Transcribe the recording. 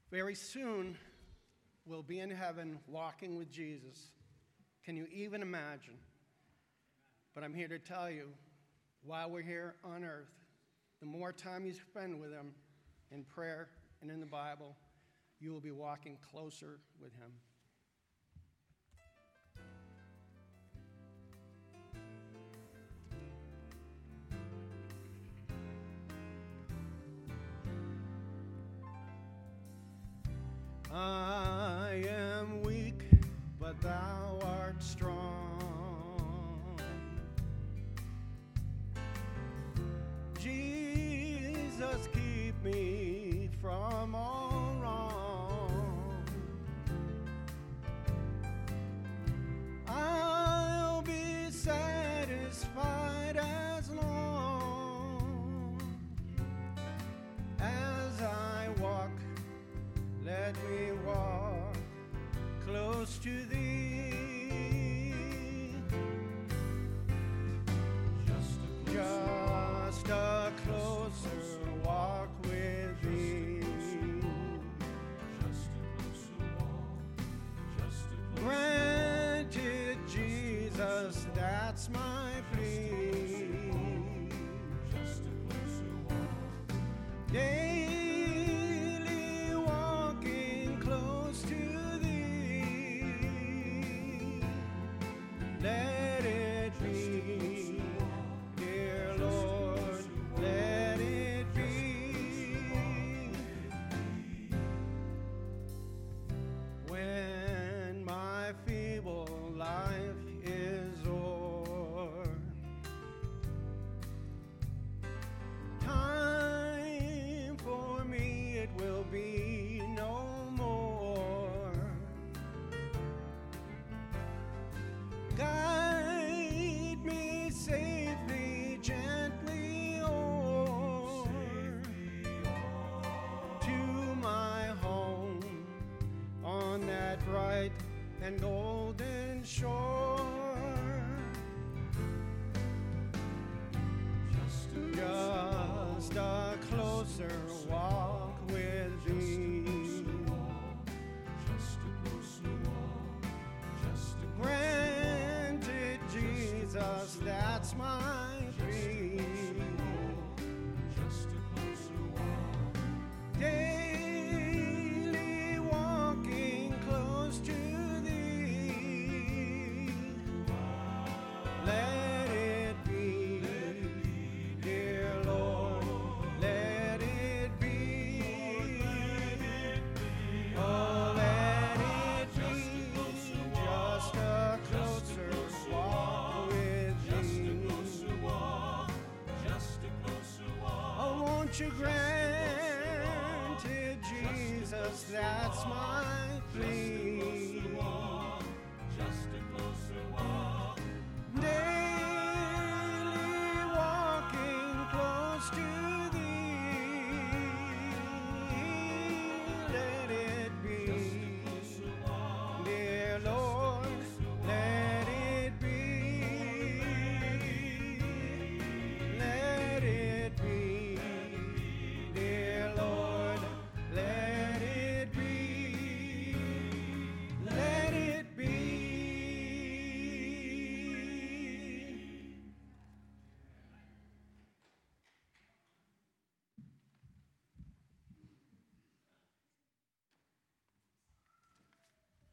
Very soon, we'll be in heaven walking with Jesus. Can you even imagine? But I'm here to tell you, while we're here on earth, the more time you spend with him in prayer and in the Bible, you will be walking closer with him. I am weak, but thou art strong. Jesus, keep me from all wrong. I'll be satisfied as long as I walk. Let me walk close to thee. Just a closer walk with thee. Granted, Jesus, that's my plea. Daily walking close to thee. Let it be, dear Lord, let it be. When my feeble life is o'er, time for me it will be no more. Guide me safely, gently o'er to my home on that bright and golden shore. Just a closer walk with thee. Granted, Jesus, that's my plea. Daily walking close to thee. Let it be, dear Lord, let it be. Oh, let it be just a closer walk with thee. Oh, won't you grant it, Jesus, that's my plea.